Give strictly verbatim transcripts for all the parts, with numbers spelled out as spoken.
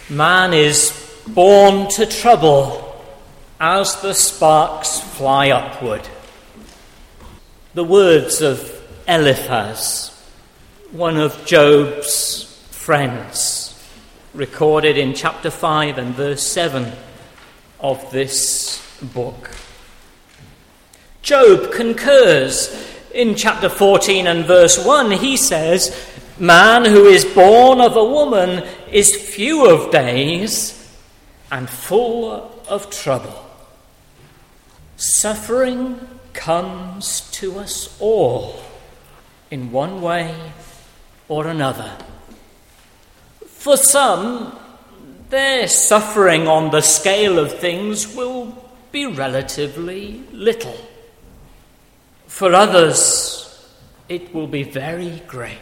Man is born to trouble as the sparks fly upward. The words of Eliphaz, one of Job's friends, recorded in chapter five and verse seven of this book. Job concurs in chapter fourteen and verse one. He says, "Man who is born of a woman is few of days and full of trouble." Suffering comes to us all in one way or another. For some, their suffering on the scale of things will be relatively little. For others, it will be very great.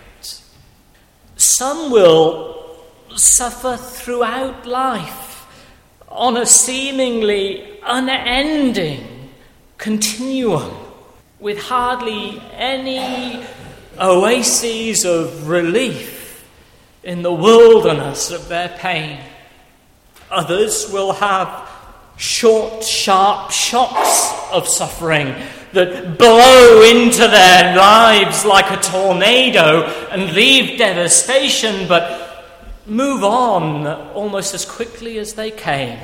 Some will suffer throughout life on a seemingly unending continuum with hardly any oases of relief in the wilderness of their pain. Others will have short, sharp shocks of suffering that blow into their lives like a tornado and leave devastation, but move on almost as quickly as they came.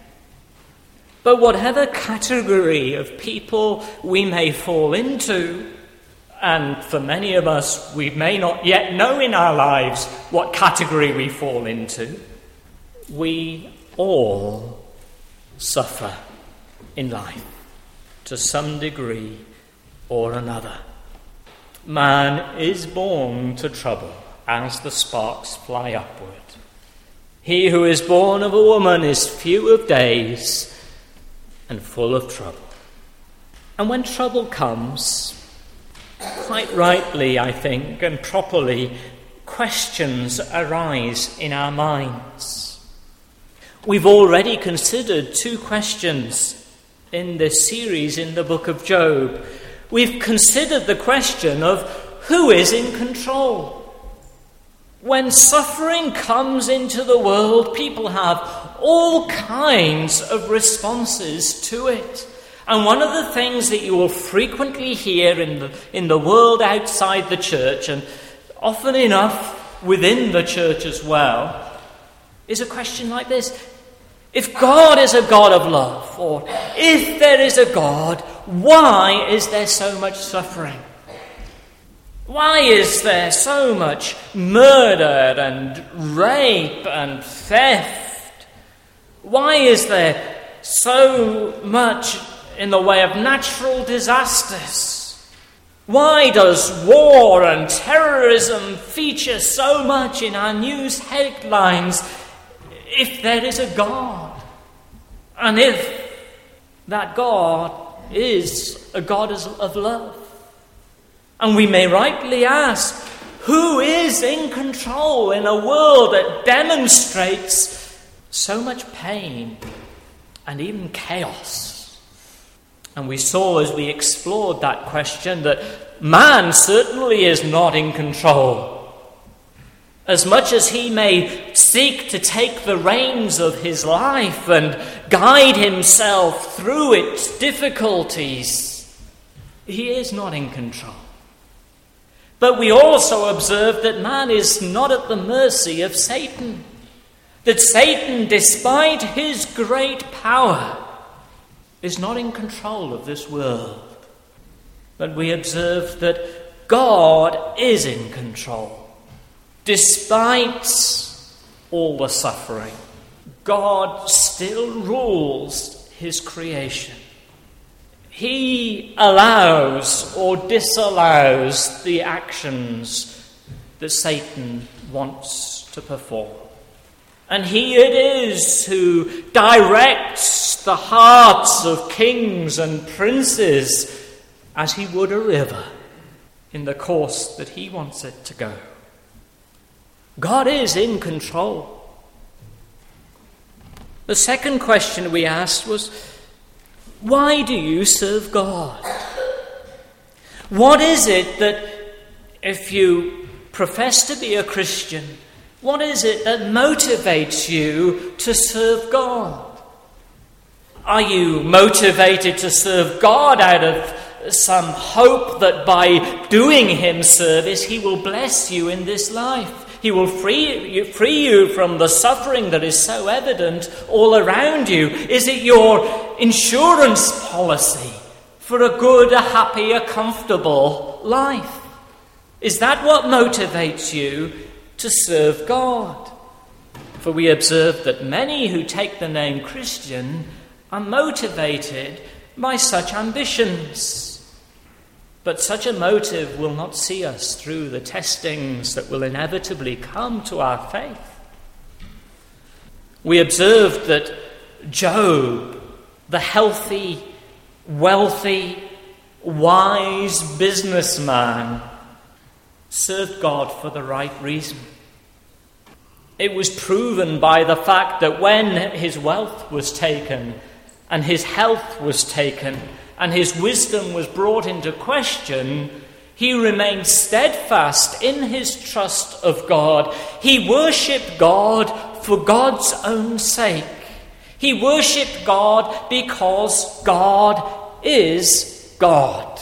But whatever category of people we may fall into, and for many of us we may not yet know in our lives what category we fall into, we all suffer in life to some degree or another. Man is born to trouble as the sparks fly upward. He who is born of a woman is few of days and full of trouble. And when trouble comes, quite rightly, I think, and properly, questions arise in our minds. We've already considered two questions in this series in the book of Job. We've considered the question of who is in control. When suffering comes into the world, people have all kinds of responses to it. And one of the things that you will frequently hear in the, in the world outside the church, and often enough within the church as well, is a question like this: if God is a God of love, or if there is a God, why is there so much suffering? Why is there so much murder and rape and theft? Why is there so much in the way of natural disasters? Why does war and terrorism feature so much in our news headlines if there is a God? And if that God is a God of love? And we may rightly ask, who is in control in a world that demonstrates so much pain and even chaos? And we saw as we explored that question that man certainly is not in control. As much as he may seek to take the reins of his life and guide himself through its difficulties, he is not in control. But we also observe that man is not at the mercy of Satan. That Satan, despite his great power, is not in control of this world. But we observe that God is in control. Despite all the suffering, God still rules his creation. He allows or disallows the actions that Satan wants to perform. And he it is who directs the hearts of kings and princes as he would a river in the course that he wants it to go. God is in control. The second question we asked was, why do you serve God? What is it that, if you profess to be a Christian, What is it that motivates you to serve God? Are you motivated to serve God out of some hope that by doing him service, he will bless you in this life? He will free you, free you from the suffering that is so evident all around you. Is it your insurance policy for a good, a happy, a comfortable life? Is that what motivates you to serve God? For we observe that many who take the name Christian are motivated by such ambitions. But such a motive will not see us through the testings that will inevitably come to our faith. We observed that Job, the healthy, wealthy, wise businessman, served God for the right reason. It was proven by the fact that when his wealth was taken and his health was taken and his wisdom was brought into question, he remained steadfast in his trust of God. He worshipped God for God's own sake. He worshipped God because God is God.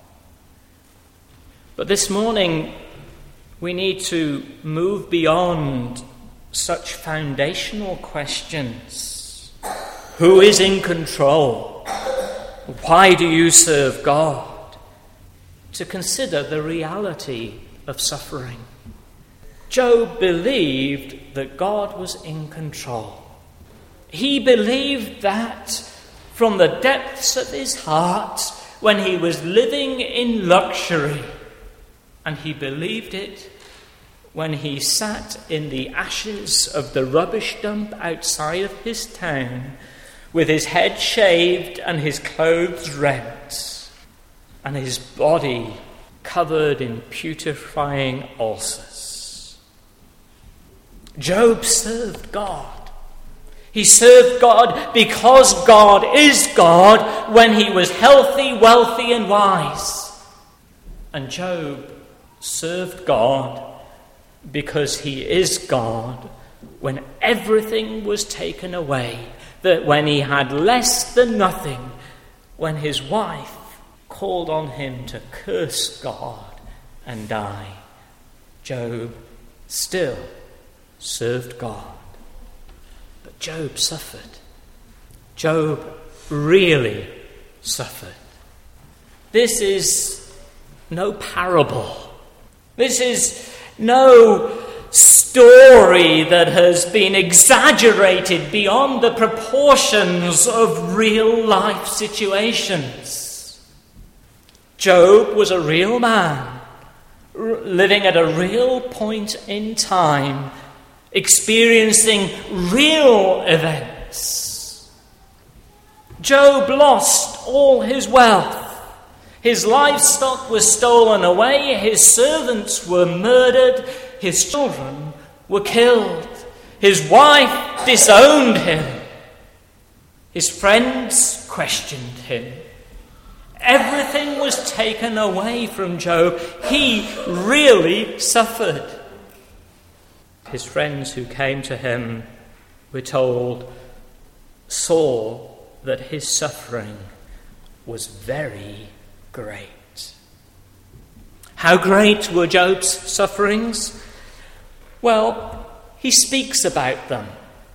But this morning, we need to move beyond such foundational questions. Who is in control? Why do you serve God? To consider the reality of suffering. Job believed that God was in control. He believed that from the depths of his heart when he was living in luxury. And he believed it when he sat in the ashes of the rubbish dump outside of his town, with his head shaved and his clothes rent, and his body covered in putrefying ulcers. Job served God. He served God because God is God when he was healthy, wealthy, and wise. And Job served God because he is God when everything was taken away, that when he had less than nothing, when his wife called on him to curse God and die, Job still served God. But Job suffered. Job really suffered. This is no parable. This is no story that has been exaggerated beyond the proportions of real life situations. Job was a real man, r- living at a real point in time, experiencing real events. Job lost all his wealth. His livestock was stolen away, his servants were murdered, his children were killed. His wife disowned him. His friends questioned him. Everything was taken away from Job. He really suffered. His friends who came to him were told, saw that his suffering was very great. How great were Job's sufferings? Well, he speaks about them.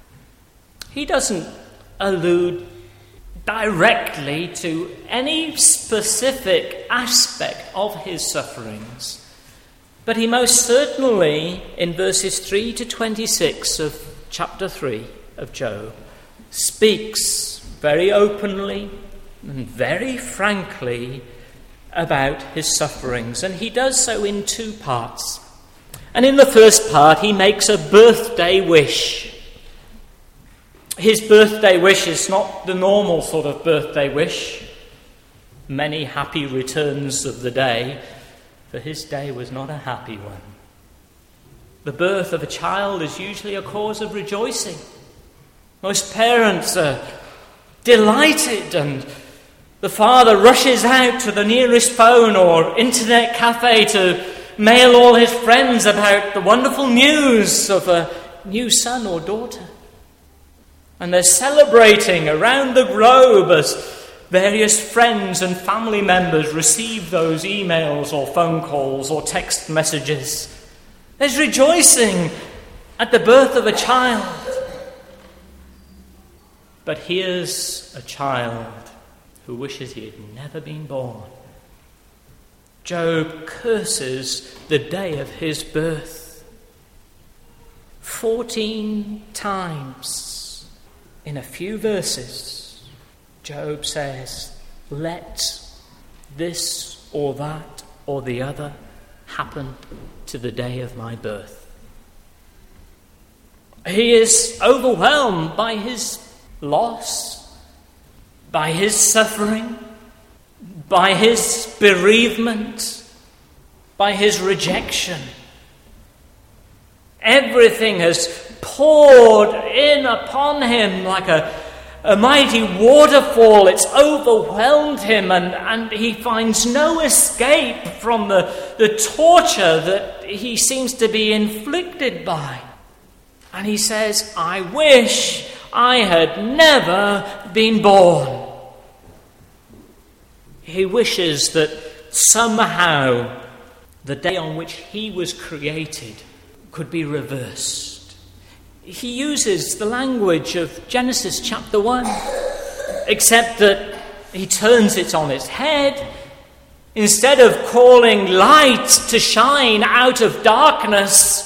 He doesn't allude directly to any specific aspect of his sufferings, but he most certainly, in verses three to twenty-six of chapter three of Job, speaks very openly and very frankly about his sufferings, and he does so in two parts. And in the first part, he makes a birthday wish. His birthday wish is not the normal sort of birthday wish. Many happy returns of the day, for his day was not a happy one. The birth of a child is usually a cause of rejoicing. Most parents are delighted, and the father rushes out to the nearest phone or internet cafe to mail all his friends about the wonderful news of a new son or daughter. And they're celebrating around the globe as various friends and family members receive those emails or phone calls or text messages. There's rejoicing at the birth of a child. But here's a child who wishes he had never been born. Job curses the day of his birth. Fourteen times in a few verses, Job says, let this or that or the other happen to the day of my birth. He is overwhelmed by his loss, by his suffering, by his bereavement, by his rejection. Everything has poured in upon him like a, a mighty waterfall. It's overwhelmed him, and, and he finds no escape from the, the torture that he seems to be inflicted by. And he says, I wish I had never been born. He wishes that somehow the day on which he was created could be reversed. He uses the language of Genesis chapter one, except that he turns it on its head. Instead of calling light to shine out of darkness,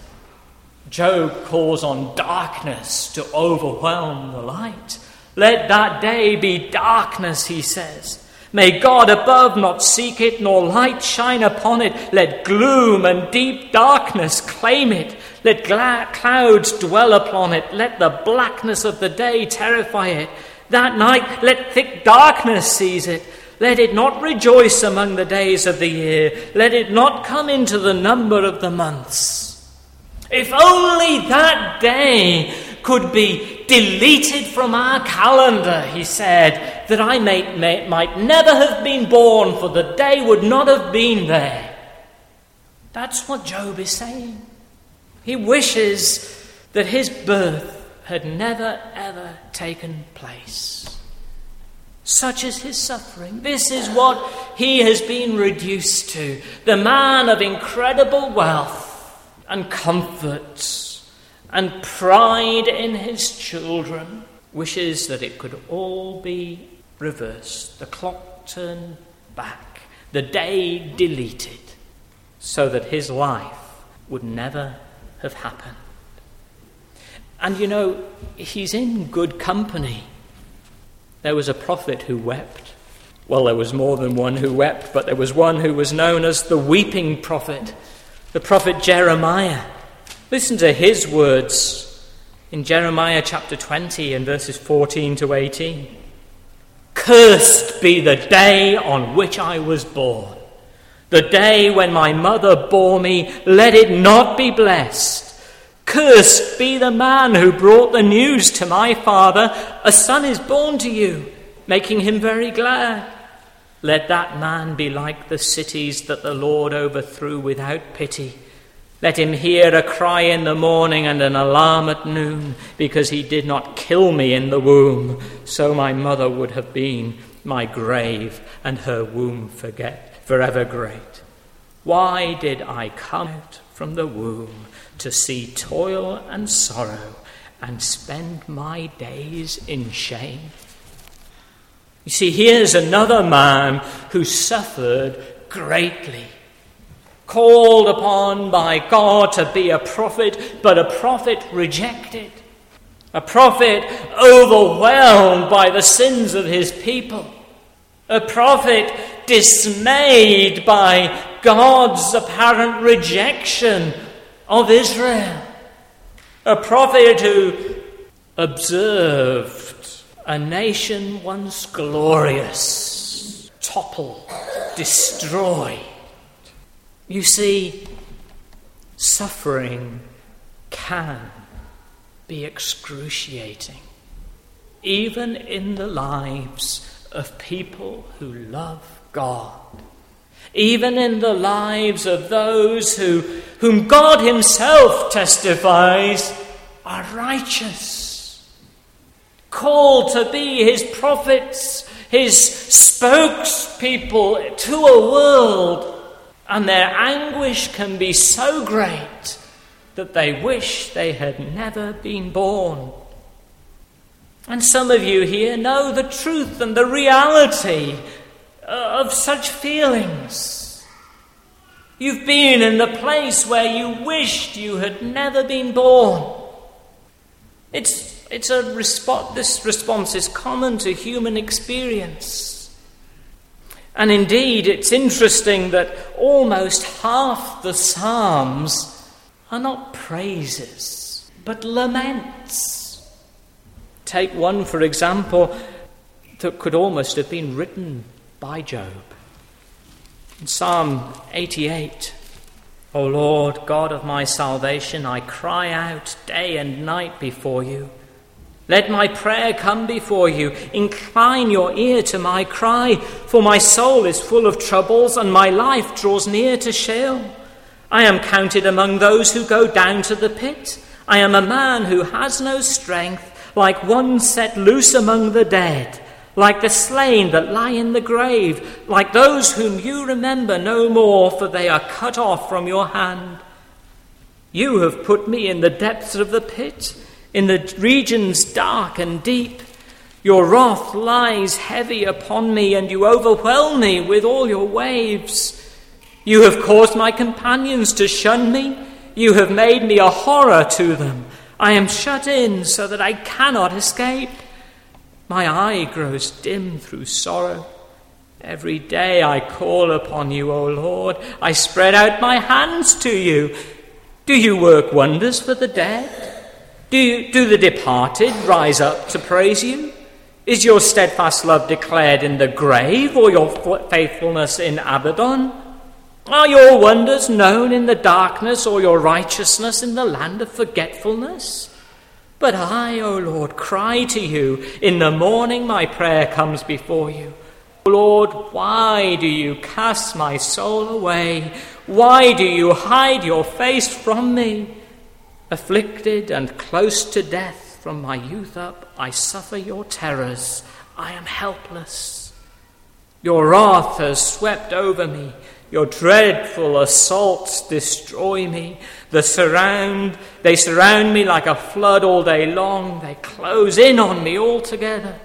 Job calls on darkness to overwhelm the light. Let that day be darkness, he says. May God above not seek it, nor light shine upon it. Let gloom and deep darkness claim it. Let gla- clouds dwell upon it. Let the blackness of the day terrify it. That night let thick darkness seize it. Let it not rejoice among the days of the year. Let it not come into the number of the months. If only that day could be deleted from our calendar, he said, that I may, may, might never have been born, for the day would not have been there. That's what Job is saying. He wishes that his birth had never, ever taken place. Such is his suffering. This is what he has been reduced to. The man of incredible wealth and comforts and pride in his children wishes that it could all be reversed, the clock turned back, the day deleted, so that his life would never have happened. And you know, he's in good company. There was a prophet who wept. Well, there was more than one who wept, but there was one who was known as the weeping prophet, the prophet Jeremiah. Listen to his words in Jeremiah chapter twenty and verses fourteen to eighteen. Cursed be the day on which I was born, the day when my mother bore me, let it not be blessed. Cursed be the man who brought the news to my father, a son is born to you, making him very glad. Let that man be like the cities that the Lord overthrew without pity. Let him hear a cry in the morning and an alarm at noon, because he did not kill me in the womb. So my mother would have been my grave, and her womb forget forever great. Why did I come out from the womb to see toil and sorrow, and spend my days in shame? You see, here's another man who suffered greatly, called upon by God to be a prophet, but a prophet rejected. A prophet overwhelmed by the sins of his people. A prophet dismayed by God's apparent rejection of Israel. A prophet who observed a nation once glorious topple, destroyed. You see, suffering can be excruciating, even in the lives of people who love God. even in the lives of those who, whom God himself testifies are righteous, called to be his prophets, his spokespeople to a world, and their anguish can be so great that they wish they had never been born. And some of you here know the truth and the reality of such feelings. You've been in the place where you wished you had never been born. It's, it's a respo- this response is common to human experience. And indeed, it's interesting that almost half the Psalms are not praises, but laments. Take one, for example, that could almost have been written by Job. In Psalm eighty-eight, O Lord, God of my salvation, I cry out day and night before you. Let my prayer come before you. Incline your ear to my cry, for my soul is full of troubles, and my life draws near to Sheol. I am counted among those who go down to the pit. I am a man who has no strength, like one set loose among the dead, like the slain that lie in the grave, like those whom you remember no more, for they are cut off from your hand. You have put me in the depths of the pit, in the regions dark and deep. Your wrath lies heavy upon me, and you overwhelm me with all your waves. You have caused my companions to shun me. You have made me a horror to them. I am shut in so that I cannot escape. My eye grows dim through sorrow. Every day I call upon you, O Lord. I spread out my hands to you. Do you work wonders for the dead? Do, you, do the departed rise up to praise you? Is your steadfast love declared in the grave, or your faithfulness in Abaddon? Are your wonders known in the darkness, or your righteousness in the land of forgetfulness? But I, O Lord, cry to you. In the morning my prayer comes before you. O Lord, why do you cast my soul away? Why do you hide your face from me? Afflicted and close to death from my youth up, I suffer your terrors. I am helpless. Your wrath has swept over me. Your dreadful assaults destroy me. The surround, they surround me like a flood all day long. They close in on me altogether.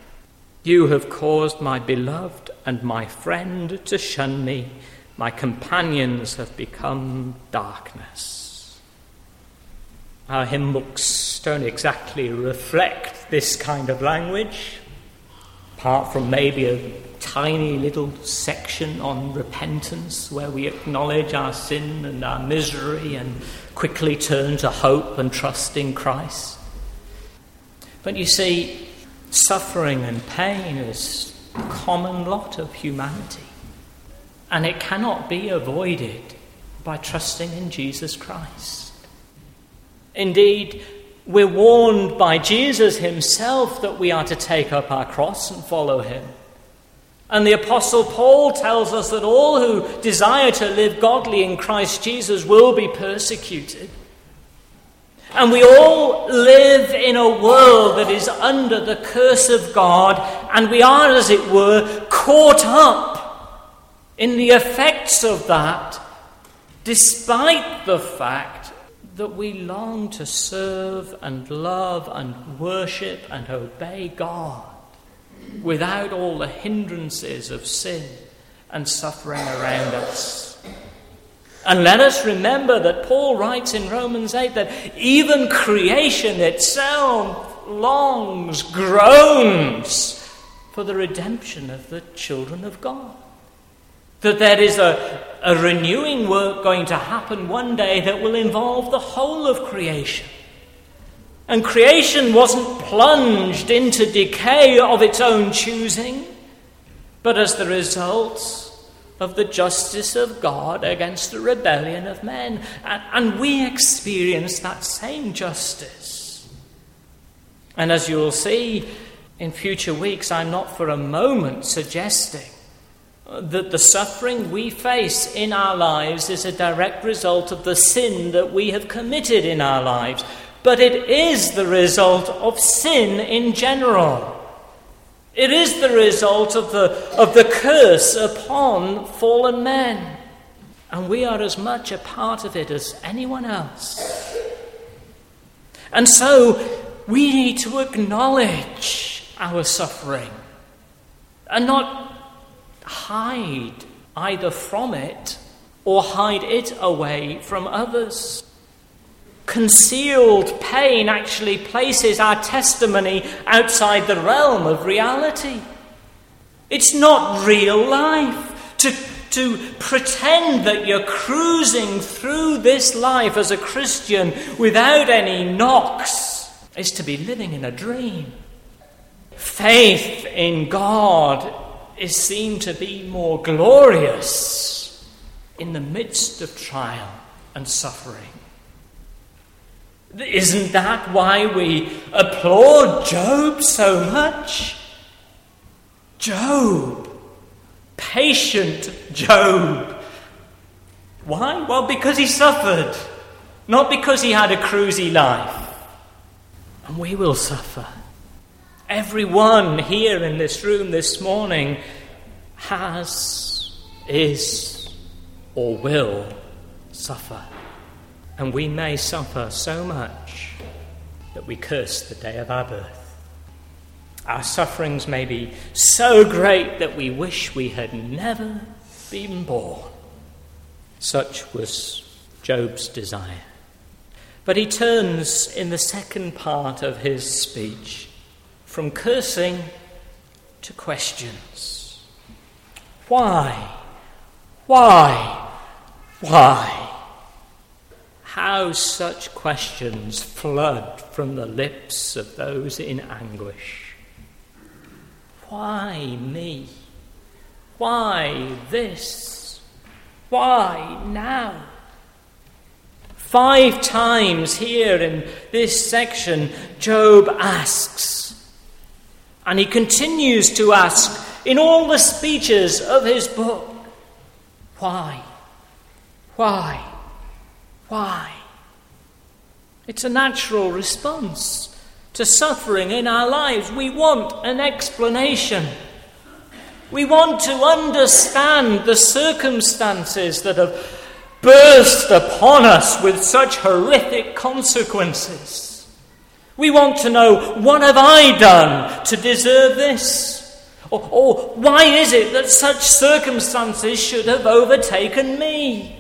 You have caused my beloved and my friend to shun me. My companions have become darkness. Our hymn books don't exactly reflect this kind of language, apart from maybe a tiny little section on repentance where we acknowledge our sin and our misery and quickly turn to hope and trust in Christ. But you see, suffering and pain is a common lot of humanity, and it cannot be avoided by trusting in Jesus Christ. Indeed, we're warned by Jesus himself that we are to take up our cross and follow him. And the Apostle Paul tells us that all who desire to live godly in Christ Jesus will be persecuted. And we all live in a world that is under the curse of God, and we are, as it were, caught up in the effects of that, despite the fact that we long to serve and love and worship and obey God without all the hindrances of sin and suffering around us. And let us remember that Paul writes in Romans eight that even creation itself longs, groans for the redemption of the children of God. That there is a, a renewing work going to happen one day that will involve the whole of creation. And creation wasn't plunged into decay of its own choosing, but as the result of the justice of God against the rebellion of men. And, and we experience that same justice. And as you'll see in future weeks, I'm not for a moment suggesting that the suffering we face in our lives is a direct result of the sin that we have committed in our lives, but it is the result of sin in general. It is the result of the, of the curse upon fallen men, and we are as much a part of it as anyone else. And so we need to acknowledge our suffering and not hide either from it or hide it away from others. Concealed pain actually places our testimony outside the realm of reality. It's not real life. To, to pretend that you're cruising through this life as a Christian without any knocks is to be living in a dream. Faith in God is seen to be more glorious in the midst of trial and suffering. Isn't that why we applaud Job so much? Job, patient Job. Why? Well, because he suffered, not because he had a cruisy life. And we will suffer. Everyone here in this room this morning has, is, or will suffer. And we may suffer so much that we curse the day of our birth. Our sufferings may be so great that we wish we had never been born. Such was Job's desire. But he turns in the second part of his speech from cursing to questions. Why? Why? Why? How such questions flood from the lips of those in anguish. Why me? Why this? Why now? Five times here in this section, Job asks, and he continues to ask in all the speeches of his book, why? Why? Why? It's a natural response to suffering in our lives. We want an explanation. We want to understand the circumstances that have burst upon us with such horrific consequences. We want to know, what have I done to deserve this? Or, or why is it that such circumstances should have overtaken me?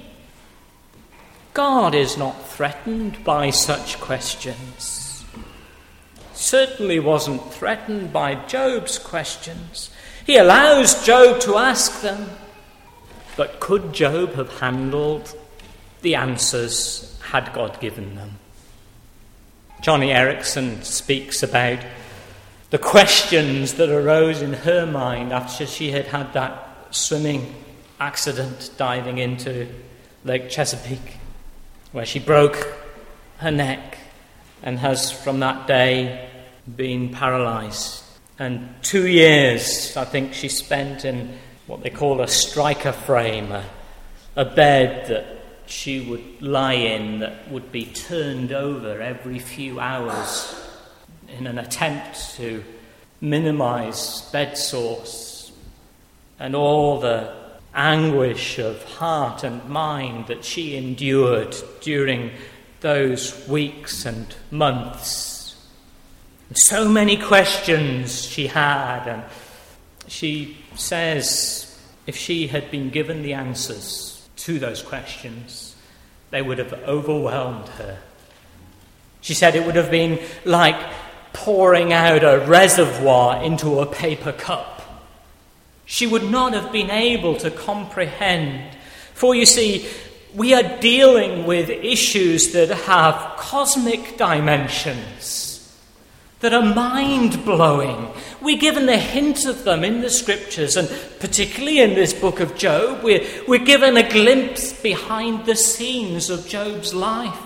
God is not threatened by such questions. Certainly wasn't threatened by Job's questions. He allows Job to ask them. But could Job have handled the answers had God given them? Johnny Erickson speaks about the questions that arose in her mind after she had had that swimming accident diving into Lake Chesapeake, where she broke her neck and has from that day been paralysed. And two years, I think, she spent in what they call a striker frame, a, a bed that she would lie in that would be turned over every few hours in an attempt to minimise bed sores and all the anguish of heart and mind that she endured during those weeks and months. And so many questions she had, and she says if she had been given the answers to those questions, they would have overwhelmed her. She said it would have been like pouring out a reservoir into a paper cup. She would not have been able to comprehend. For you see, we are dealing with issues that have cosmic dimensions, that are mind-blowing. We're given a hint of them in the scriptures, and particularly in this book of Job, we're, we're given a glimpse behind the scenes of Job's life.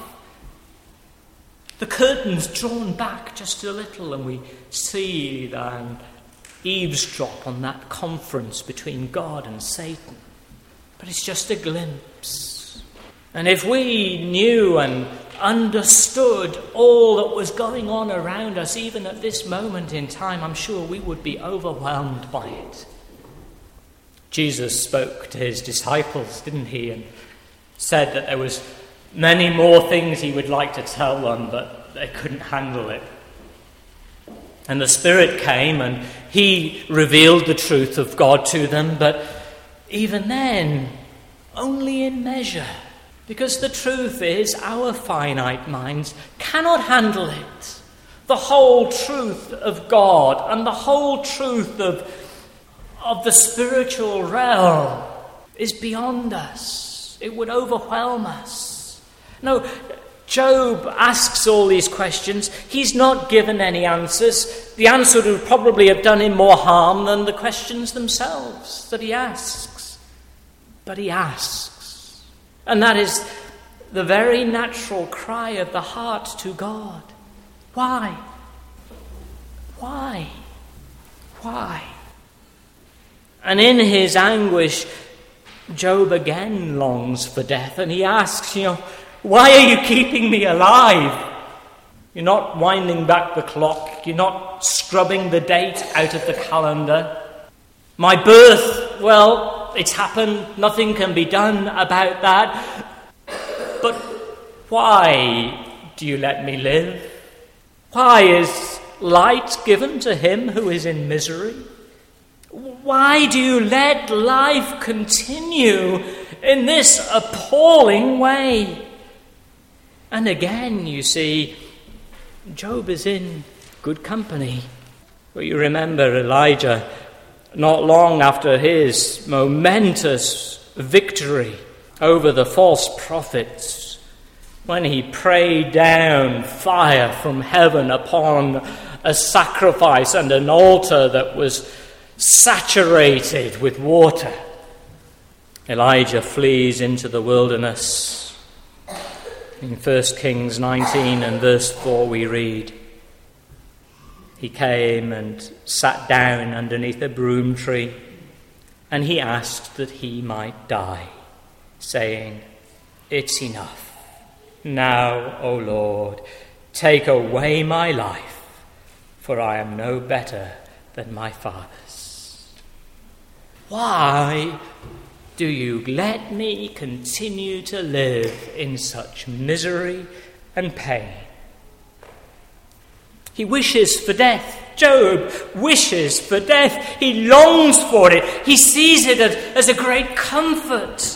The curtain's drawn back just a little, and we see the eavesdrop on that conference between God and Satan. But it's just a glimpse. And if we knew and understood all that was going on around us, even at this moment in time, I'm sure we would be overwhelmed by it. Jesus spoke to his disciples, didn't he, and said that there was many more things he would like to tell them, but they couldn't handle it. And the Spirit came and he revealed the truth of God to them, but even then, only in measure. Because the truth is, our finite minds cannot handle it. The whole truth of God and the whole truth of, of the spiritual realm is beyond us. It would overwhelm us. No, Job asks all these questions. He's not given any answers. The answer would probably have done him more harm than the questions themselves that he asks. But he asks. And that is the very natural cry of the heart to God. Why? Why? Why? And in his anguish, Job again longs for death, and he asks, you know, why are you keeping me alive? You're not winding back the clock. You're not scrubbing the date out of the calendar. My birth, well, it's happened. Nothing can be done about that. But why do you let me live? Why is light given to him who is in misery? Why do you let life continue in this appalling way? And again, you see, Job is in good company. But you remember Elijah, not long after his momentous victory over the false prophets, when he prayed down fire from heaven upon a sacrifice and an altar that was saturated with water. Elijah flees into the wilderness. In First Kings nineteen and verse four we read, he came and sat down underneath a broom tree, and he asked that he might die, saying, "It's enough. Now, O Lord, take away my life, for I am no better than my fathers." Why do you let me continue to live in such misery and pain? He wishes for death. Job wishes for death. He longs for it. He sees it as, as a great comfort.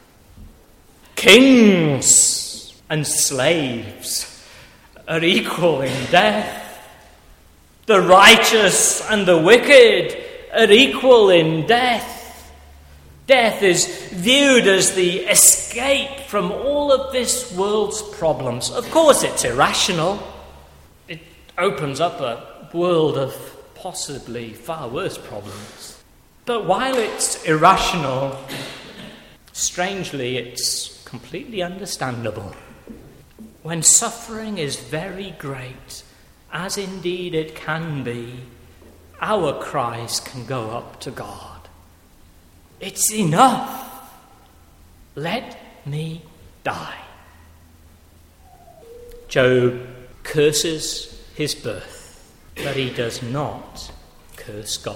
Kings and slaves are equal in death. The righteous and the wicked are equal in death. Death is viewed as the escape from all of this world's problems. Of course, it's irrational. It opens up a world of possibly far worse problems. But while it's irrational, strangely, it's completely understandable. When suffering is very great, as indeed it can be, our cries can go up to God. It's enough. Let me die. Job curses his birth, but he does not curse God.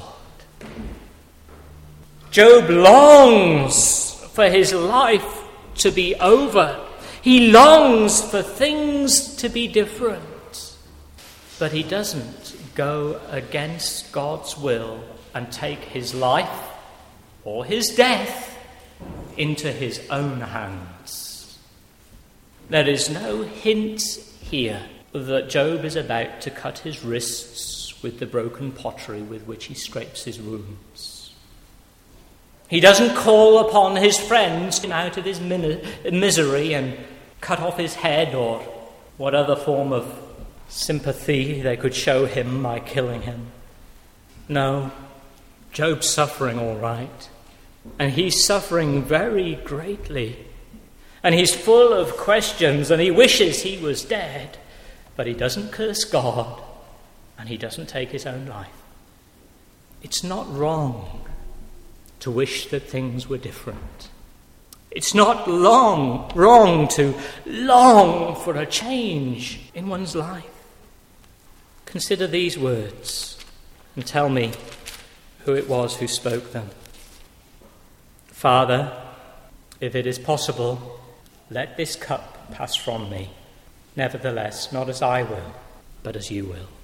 Job longs for his life to be over. He longs for things to be different, but he doesn't go against God's will and take his life or his death into his own hands. There is no hint here that Job is about to cut his wrists with the broken pottery with which he scrapes his wounds. He doesn't call upon his friends to come out of his min- misery and cut off his head or what other form of sympathy they could show him by killing him. No, Job's suffering all right. And he's suffering very greatly. And he's full of questions and he wishes he was dead. But he doesn't curse God and he doesn't take his own life. It's not wrong to wish that things were different. It's not long, wrong to long for a change in one's life. Consider these words and tell me who it was who spoke them. Father, if it is possible, let this cup pass from me. Nevertheless, not as I will, but as you will.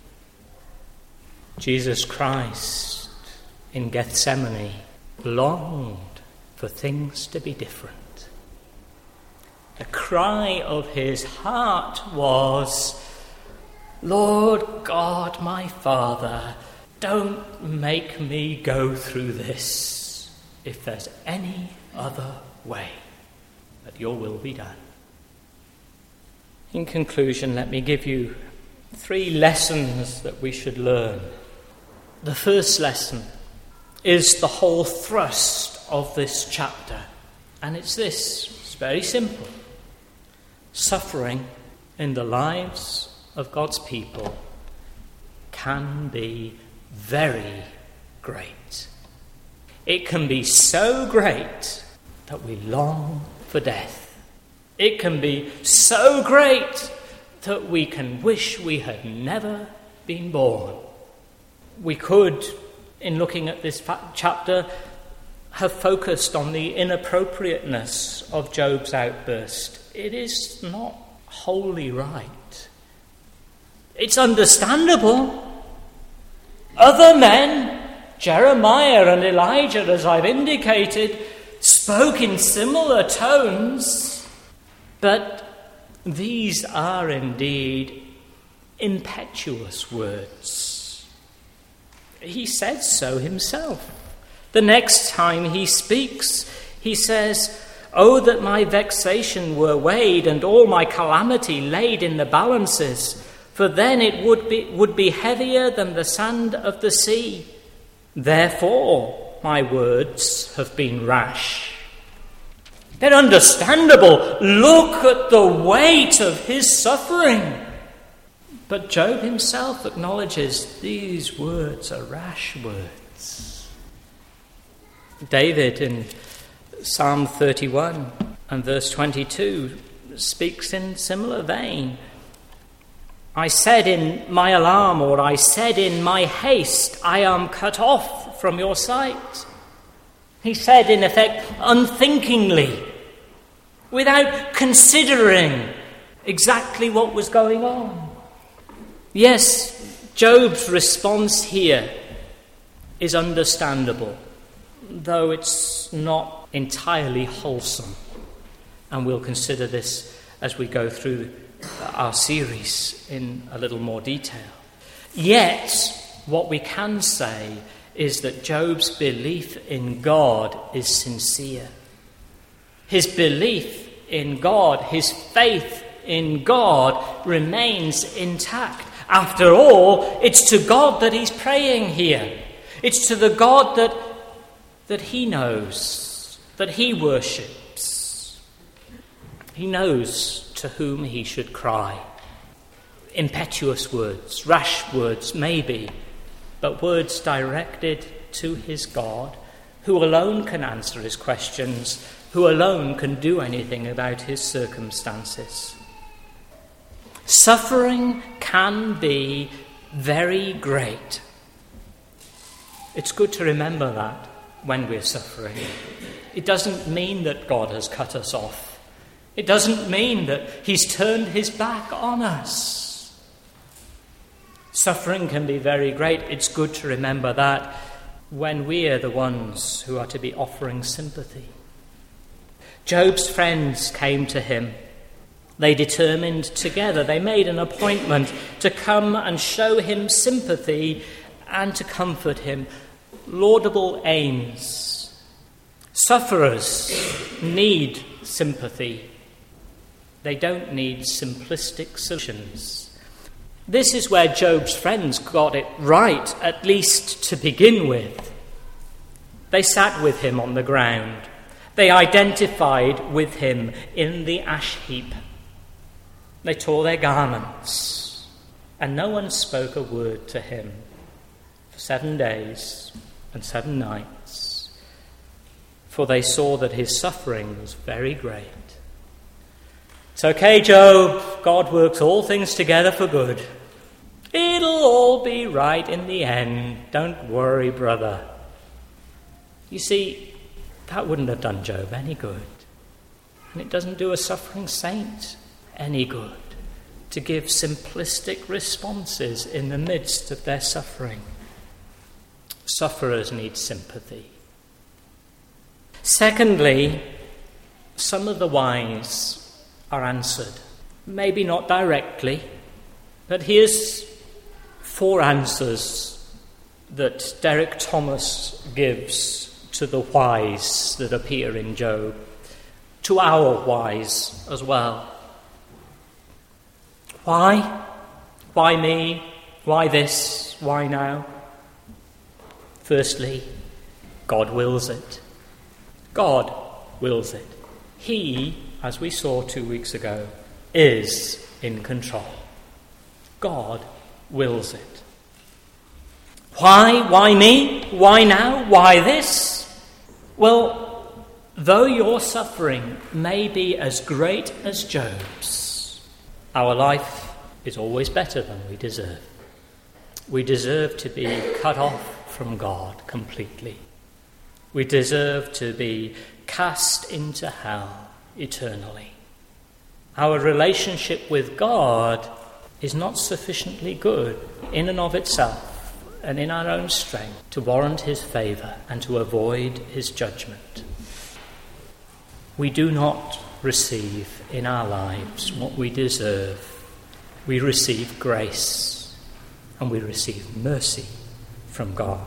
Jesus Christ in Gethsemane longed for things to be different. The cry of his heart was, Lord God, my Father, don't make me go through this if there's any other way, but your will be done. In conclusion, let me give you three lessons that we should learn. The first lesson is the whole thrust of this chapter, and it's this. It's very simple. Suffering in the lives of God's people can be very great. It can be so great that we long for death. It can be so great that we can wish we had never been born. We could, in looking at this chapter, have focused on the inappropriateness of Job's outburst. It is not wholly right. It's understandable. Other men, Jeremiah and Elijah, as I've indicated, spoke in similar tones, but these are indeed impetuous words. He says so himself. The next time he speaks, he says, "Oh, that my vexation were weighed and all my calamity laid in the balances, for then it would be, would be heavier than the sand of the sea. Therefore my words have been rash." They're understandable. Look at the weight of his suffering. But Job himself acknowledges these words are rash words. David in Psalm thirty-one and verse twenty-two speaks in similar vein. "I said in my alarm, or I said in my haste, I am cut off from your sight." He said, in effect, unthinkingly, without considering exactly what was going on. Yes, Job's response here is understandable, though it's not entirely wholesome. And we'll consider this as we go through our series in a little more detail. Yet, what we can say is that Job's belief in God is sincere. His belief in God, his faith in God remains intact. After all, it's to God that he's praying here. It's to the God that, that he knows, that he worships. He knows to whom he should cry. Impetuous words, rash words maybe, but words directed to his God, who alone can answer his questions, who alone can do anything about his circumstances. Suffering can be very great. It's good to remember that when we're suffering. It doesn't mean that God has cut us off. It doesn't mean that he's turned his back on us. Suffering can be very great. It's good to remember that when we are the ones who are to be offering sympathy. Job's friends came to him. They determined together, they made an appointment to come and show him sympathy and to comfort him. Laudable aims. Sufferers need sympathy. They don't need simplistic solutions. This is where Job's friends got it right, at least to begin with. They sat with him on the ground. They identified with him in the ash heap. They tore their garments, and no one spoke a word to him. for seven days and seven nights, for they saw that his suffering was very great. It's okay, Job. God works all things together for good. It'll all be right in the end. Don't worry, brother. You see, that wouldn't have done Job any good. And it doesn't do a suffering saint any good to give simplistic responses in the midst of their suffering. Sufferers need sympathy. Secondly, some of the whys are answered. Maybe not directly, but here's four answers that Derek Thomas gives to the whys that appear in Job, to our whys as well. Why? Why me? Why this? Why now? Firstly, God wills it. God wills it. He, as we saw two weeks ago, is in control. God wills it. Why? Why me? Why now? Why this? Well, though your suffering may be as great as Job's, our life is always better than we deserve. We deserve to be cut off from God completely. We deserve to be cast into hell eternally. Our relationship with God is not sufficiently good in and of itself and in our own strength to warrant his favour and to avoid his judgment. We do not receive in our lives what we deserve. We receive grace and we receive mercy from God.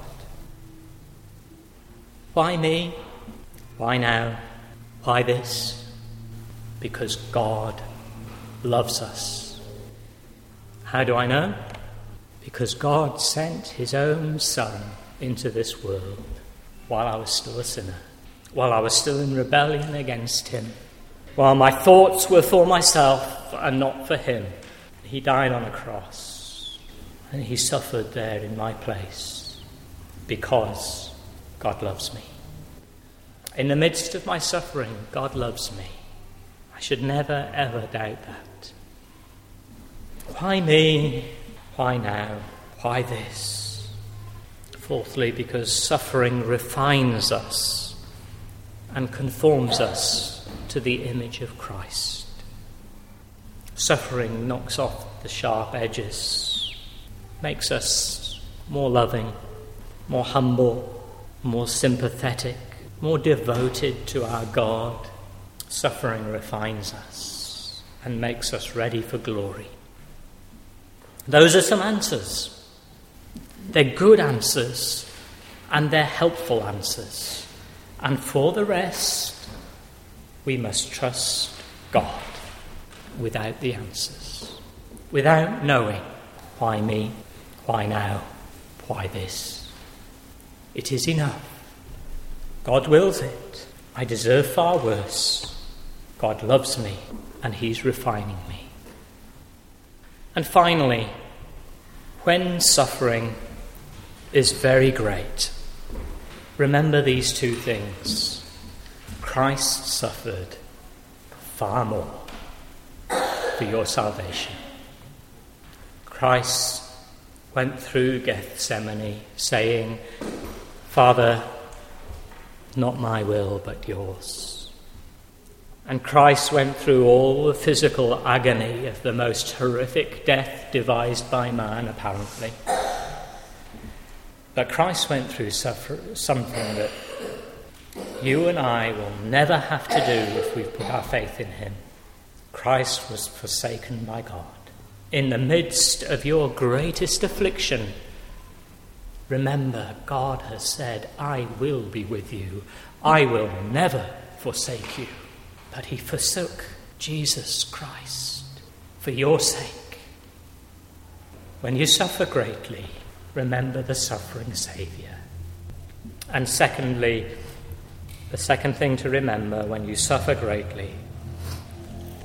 Why me? Why now? Why this? Because God loves us. How do I know? Because God sent his own Son into this world while I was still a sinner, while I was still in rebellion against him, while my thoughts were for myself and not for him. He died on a cross and he suffered there in my place because God loves me. In the midst of my suffering, God loves me. I should never, ever doubt that. Why me? Why now? Why this? Fourthly, because suffering refines us and conforms us to the image of Christ. Suffering knocks off the sharp edges, makes us more loving, more humble, more sympathetic, more devoted to our God. Suffering refines us and makes us ready for glory. Those are some answers. They're good answers and they're helpful answers. And for the rest, we must trust God without the answers, without knowing why me, why now, why this. It is enough. God wills it. I deserve far worse. God loves me and he's refining me. And finally, when suffering is very great, remember these two things. Christ suffered far more for your salvation. Christ went through Gethsemane saying, Father, not my will but yours. And Christ went through all the physical agony of the most horrific death devised by man, apparently. But Christ went through suffer- something that you and I will never have to do if we put our faith in him. Christ was forsaken by God. In the midst of your greatest affliction, remember, God has said, I will be with you. I will never forsake you. But he forsook Jesus Christ for your sake. When you suffer greatly, remember the suffering Saviour. And secondly, the second thing to remember when you suffer greatly,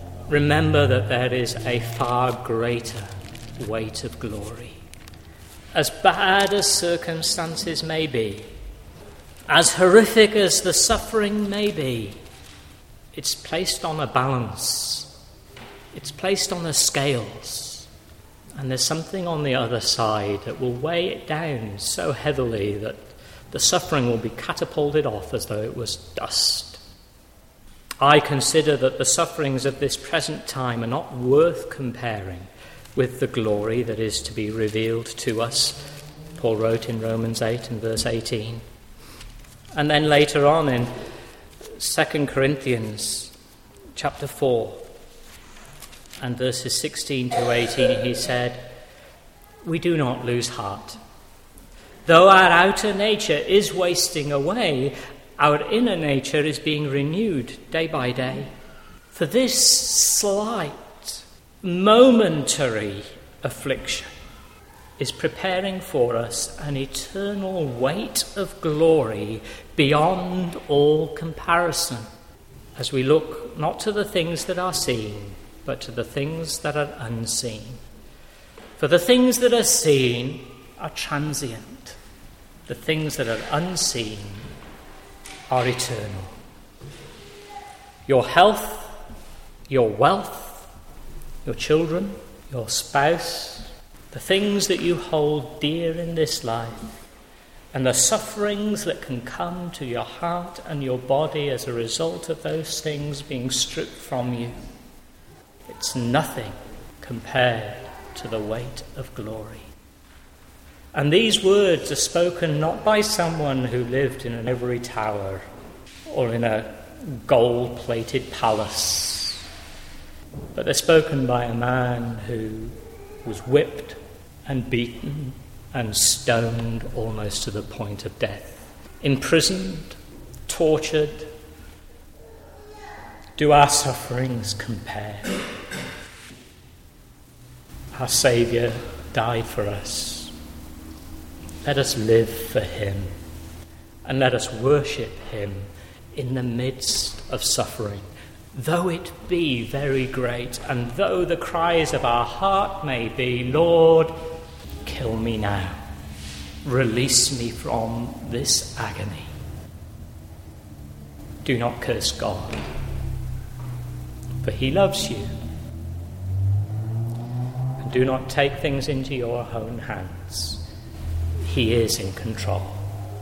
remember that there is a far greater weight of glory, as bad as circumstances may be, as horrific as the suffering may be, it's placed on a balance. It's placed on the scales. And there's something on the other side that will weigh it down so heavily that the suffering will be catapulted off as though it was dust. I consider that the sufferings of this present time are not worth comparing with the glory that is to be revealed to us, Paul wrote in Romans eight and verse eighteen. And then later on in Second Corinthians chapter four and verses sixteen to eighteen, he said, "We do not lose heart. Though our outer nature is wasting away, our inner nature is being renewed day by day. For this slight, momentary affliction is preparing for us an eternal weight of glory beyond all comparison, as we look not to the things that are seen, but to the things that are unseen. For the things that are seen are transient. The things that are unseen are eternal." Your health, your wealth, your children, your spouse, the things that you hold dear in this life, and the sufferings that can come to your heart and your body as a result of those things being stripped from you, it's nothing compared to the weight of glory. And these words are spoken not by someone who lived in an ivory tower or in a gold-plated palace, but they're spoken by a man who was whipped and beaten and stoned almost to the point of death, imprisoned, tortured. Do our sufferings compare? Our Saviour died for us. Let us live for him, and let us worship him in the midst of suffering, though it be very great, and though the cries of our heart may be, "Lord, kill me now. Release me from this agony." Do not curse God, for he loves you. And do not take things into your own hands. He is in control.